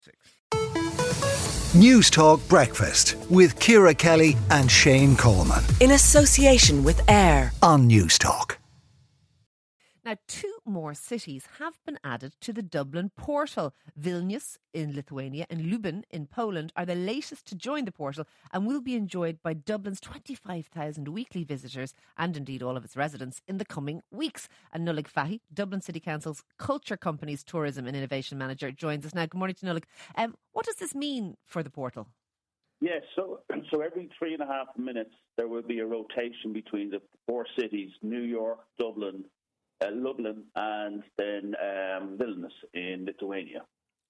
News Talk Breakfast with Ciara Kelly and Shane Coleman. In association with AIR on News Talk. Now, 2 more cities have been added to the Dublin portal. Vilnius in Lithuania and Lublin in Poland are the latest to join the portal and will be enjoyed by Dublin's 25,000 weekly visitors and indeed all of its residents in the coming weeks. And Nollaig Fahy, Dublin City Council's Culture Companies Tourism and Innovation Manager, joins us now. Good morning to Nollaig. What does this mean for the portal? Yes, so every 3.5 minutes there will be a rotation between the 4 cities, New York, Dublin, Lublin and then Vilnius in Lithuania.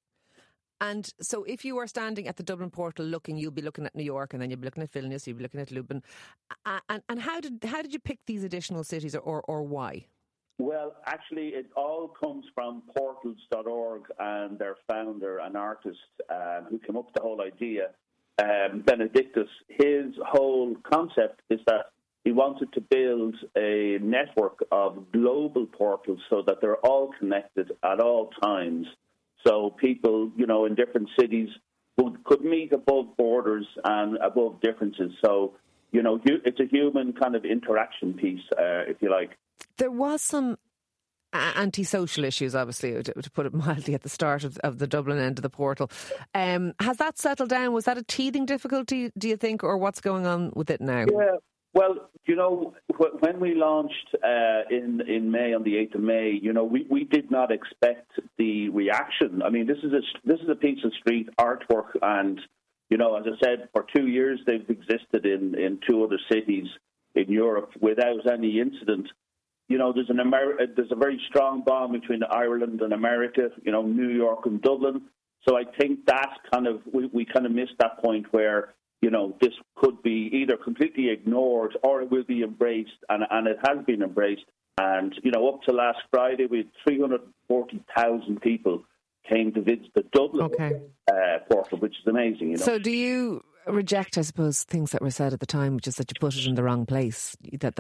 And so if you are standing at the Dublin portal looking, you'll be looking at New York and then you'll be looking at Vilnius, you'll be looking at Lublin. And how did you pick these additional cities or why? Well, actually, it all comes from portals.org and their founder, an artist who came up with the whole idea, Benedictus. His whole concept is that he wanted to build a network of global portals so that they're all connected at all times. So people, in different cities could meet above borders and above differences. So, it's a human kind of interaction piece, if you like. There was some antisocial issues, obviously, to put it mildly, at the start of the Dublin end of the portal. Has that settled down? Was that a teething difficulty, do you think, or what's going on with it now? Yeah. Well, when we launched in May, on the 8th of May, we did not expect the reaction. I mean, this is a piece of street artwork, and as I said, for 2 years they've existed in 2 other cities in Europe without any incident. There's a very strong bond between Ireland and America. New York and Dublin. So I think that we kind of missed that point where this could be either completely ignored or it will be embraced, and it has been embraced. And, up to last Friday, we had 340,000 people came to visit the Dublin portal, which is amazing. So do you reject, I suppose, things that were said at the time, which is that you put it in the wrong place,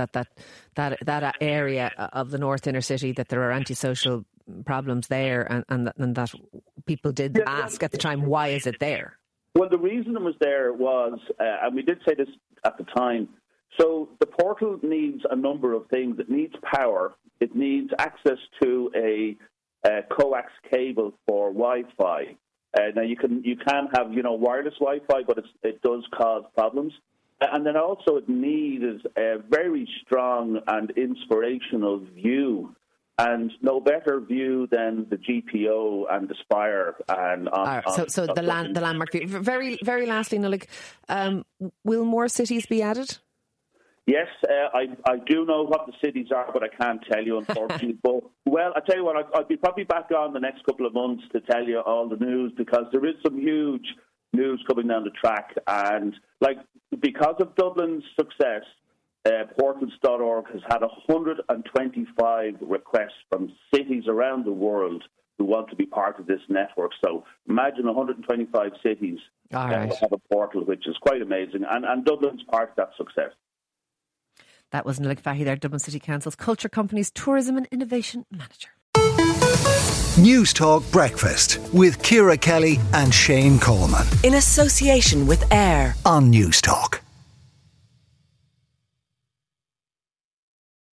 that area of the North Inner City, that there are antisocial problems there, and that people did ask at the time, why is it there? Well, the reason it was there was, and we did say this at the time, so the portal needs a number of things. It needs power. It needs access to a coax cable for Wi-Fi. Now, you can have, wireless Wi-Fi, but it does cause problems. And then also it needs a very strong and inspirational view. And no better view than the GPO and the Spire. So the landmark view. Very, very lastly, Nollaig, will more cities be added? Yes, I do know what the cities are, but I can't tell you, unfortunately. But, well, I tell you what, I'll be probably back on the next couple of months to tell you all the news, because there is some huge news coming down the track. And, because of Dublin's success, portals.org has had 125 requests from cities around the world who want to be part of this network. So imagine 125 cities that will have a portal, which is quite amazing. And Dublin's part of that success. That was Nollaig Fahy there, Dublin City Council's Culture Companies Tourism and Innovation Manager. News Talk Breakfast with Ciara Kelly and Shane Coleman. In association with AIR on News Talk.